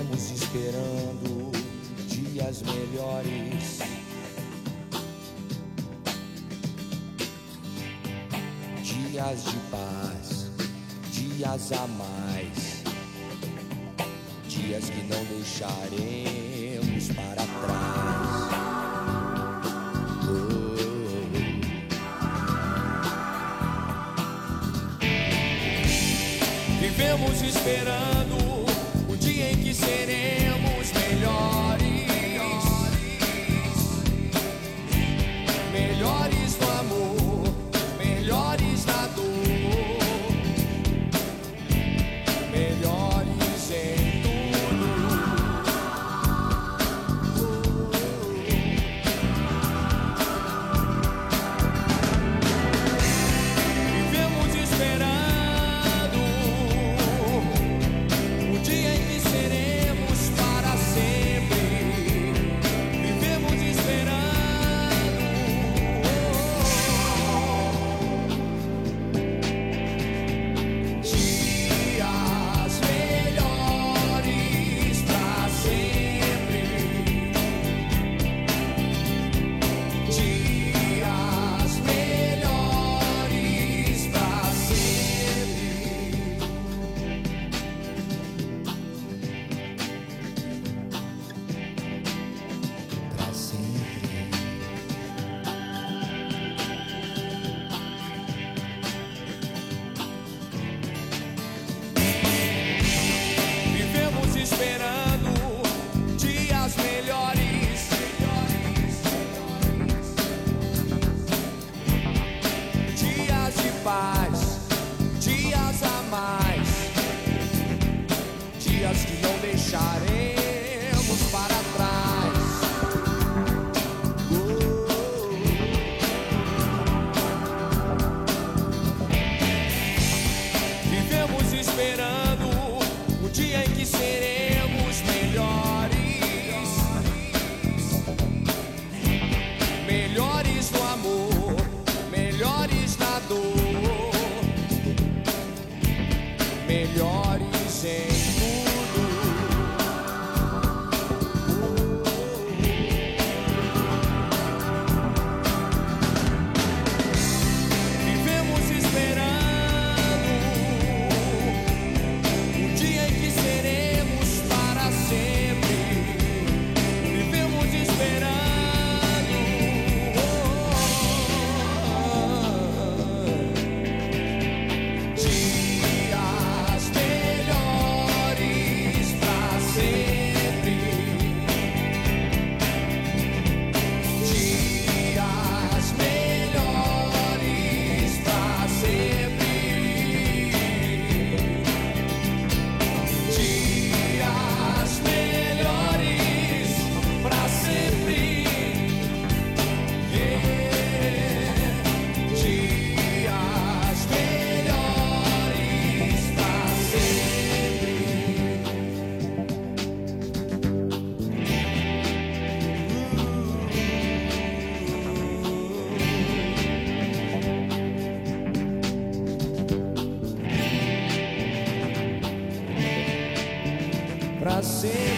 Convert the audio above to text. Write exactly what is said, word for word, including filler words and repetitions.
Vivemos esperando dias melhores, dias de paz, dias a mais, dias que não deixaremos para trás. Oh. Vivemos esperando o dia em que seremos melhores, melhores no amor, melhores na dor, melhores em tudo. Vivemos esperando esperando dias melhores, dias de paz, dias a mais, dias que não deixaremos para trás. Oh. Vivemos esperando o dia em que seremos melhores, melhores no amor, melhores na dor, melhores em tudo. Vivemos esperando o dia em que seremos para sempre. Vivemos esperando dias melhores para sempre, dias melhores para sempre, dias melhores para sempre, yeah. Dias melhores para sempre. Para sempre.